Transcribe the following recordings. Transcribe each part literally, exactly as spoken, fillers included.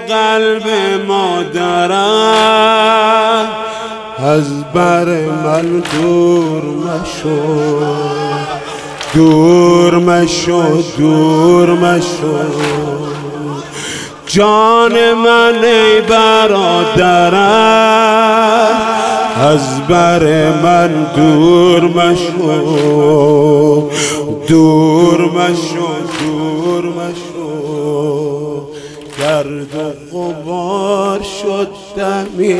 قلب مادرم از بر من دور مشو، دور مشو، دور مشو. جان من ای برادرم از بر من دور مشو، دور مشو، دور مشو. گرد و غبار شد دمی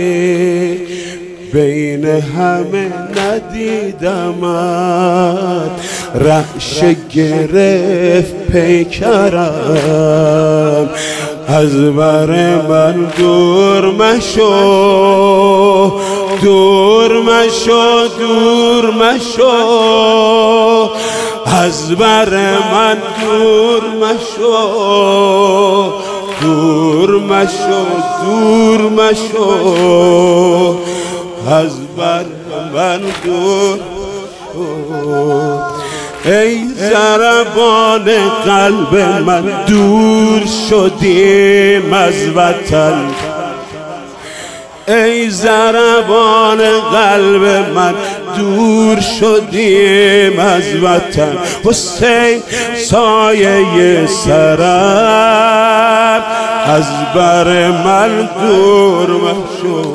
بین همه ندیدمت، رعشه گرفت پیکرم از بر من دور مشو، دور مشو، دور مشو. از بر من دور مشو، دور مشو، دور مشو. از بر من دور مشو. ای ضربان قلب من دور شدیم از وطن، ای ضربان قلب من دور شدیم از وطن. حسین سایه سرم از بر من دور مشو.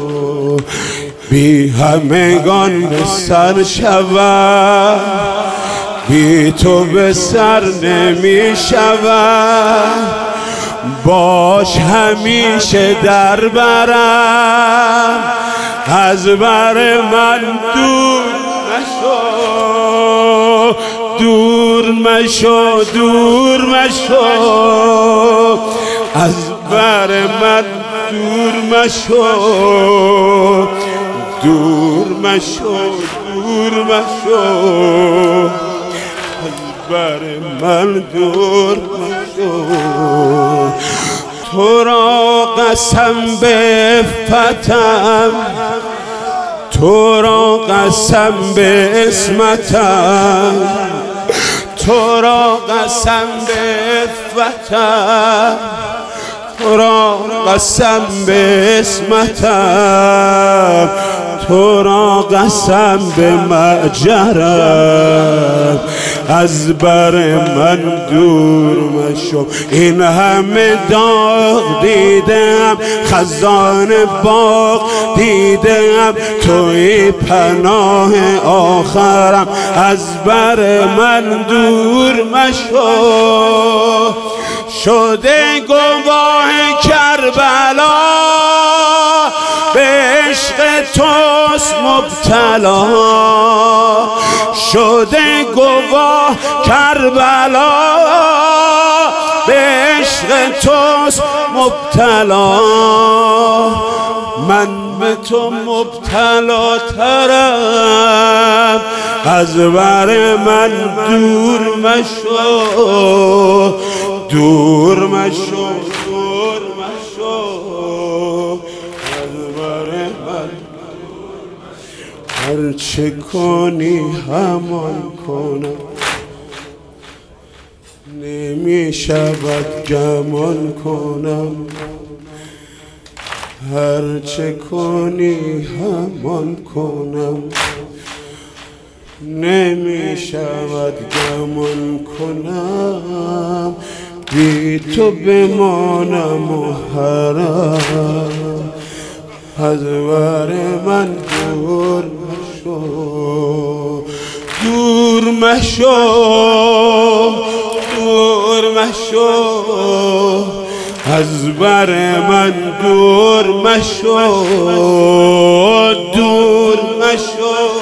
بی همگان به سر شود، بی تو به سر نمی شود. باش همیشه در برم از بر من دور مشو، دور مشو، دور مشو. از بر من دور مشو، دور مشو، دور مشو. از بر من دور مشو. تو را قسم به عفتم، تو را قسم به عصمتم، تو را قسم به عفتم، تو را قسم به عصمتم، تو را قسم به مأجرم از بر من دور مشو. این همه داغ دیدم، خزان باغ دیدم، توی پناه آخرم از بر من دور مشو. شده گواه کربلا به عشق توست مبتلا، شده گواه کربلا به عشق توست مبتلا. من به تو مبتلا ترم از بر من دور مشو، دور مشو، دور مشو. از بر من هر چه کنی همان کنم، نمی شود گمان کنم. هر چه کنی همان کنم، نمی شود گمان کنم. بی تو بمانم و حرم از بر من دور مشو، دور مشو، دور مشو. از بر من دور مشو، دور مشو.